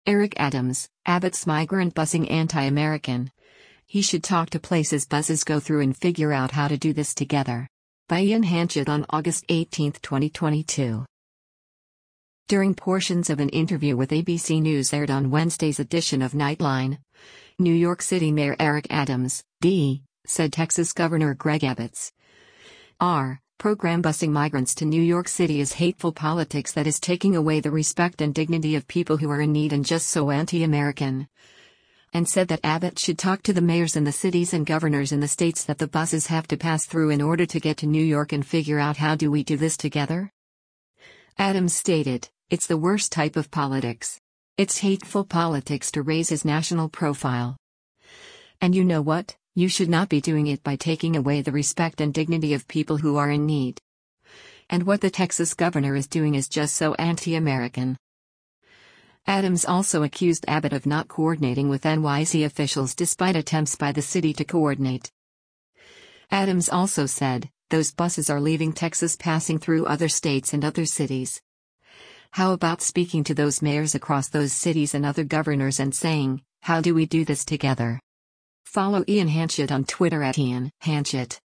Eric Adams, Abbott's migrant busing anti-American. He should talk to places buses go through and figure out how to do this together. By Ian Hanchett on August 18, 2022. During portions of an interview with ABC News aired on Wednesday's edition of Nightline, New York City Mayor Eric Adams, D., said Texas Governor Greg Abbott's program busing migrants to New York City is hateful politics that is taking away the respect and dignity of people who are in need and just so anti-American. And said that Abbott should talk to the mayors in the cities and governors in the states that the buses have to pass through in order to get to New York and figure out how do we do this together? Adams stated, "It's the worst type of politics. It's hateful politics to raise his national profile. And you know what? You should not be doing it by taking away the respect and dignity of people who are in need. And what the Texas governor is doing is just so anti-American." Adams also accused Abbott of not coordinating with NYC officials despite attempts by the city to coordinate. Adams also said, "Those buses are leaving Texas passing through other states and other cities. How about speaking to those mayors across those cities and other governors and saying, how do we do this together?" Follow Ian Hanchett on Twitter @IanHanchett.